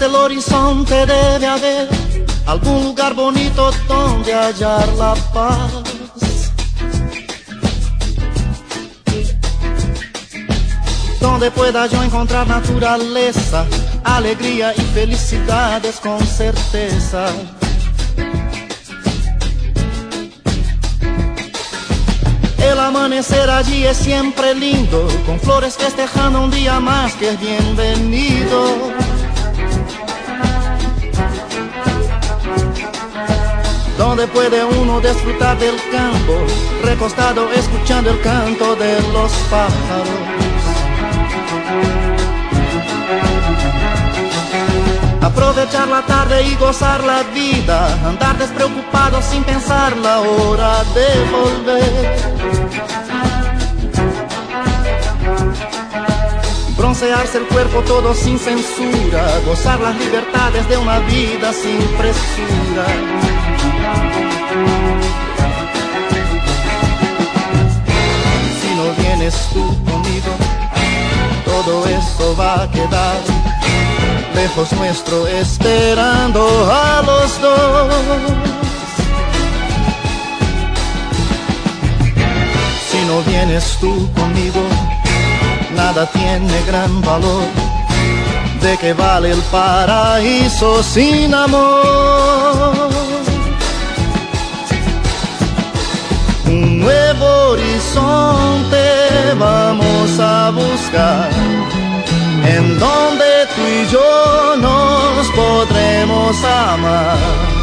del horizonte debe haber algún lugar bonito donde hallar la paz. Donde pueda yo encontrar naturaleza, alegría y felicidades con certeza. El amanecer allí es siempre lindo, con flores festejando un día más que es bienvenido. Donde puede uno disfrutar del campo, recostado escuchando el canto de los pájaros. Aprovechar la tarde y gozar la vida, andar despreocupado sin pensar la hora de volver. Broncearse el cuerpo todo sin censura, gozar las libertades de una vida sin presura. Si no vienes tú conmigo, todo eso va a quedar lejos nuestro, esperando a los dos. Si no vienes tú conmigo, nada tiene gran valor. ¿De qué vale el paraíso sin amor? Un nuevo horizonte vamos a buscar, en donde tú y yo nos podremos amar.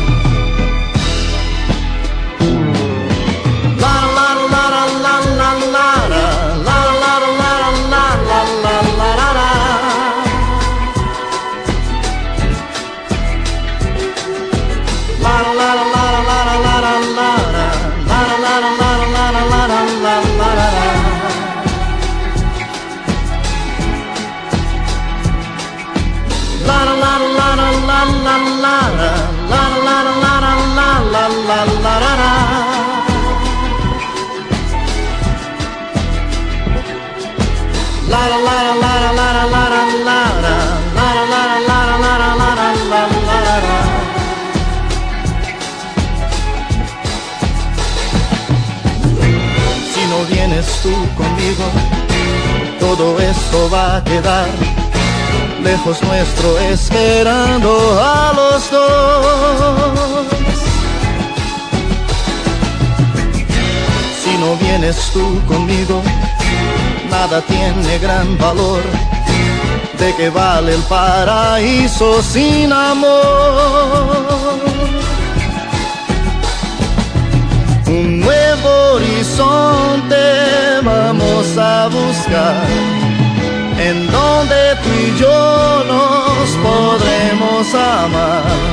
Si no vienes tú conmigo, todo eso va a quedar lejos nuestro, esperando a los dos. Si no vienes tú conmigo, nada tiene gran valor. ¿De qué vale el paraíso sin amor? Un nuevo horizonte vamos a buscar, en donde tú y yo nos podremos amar.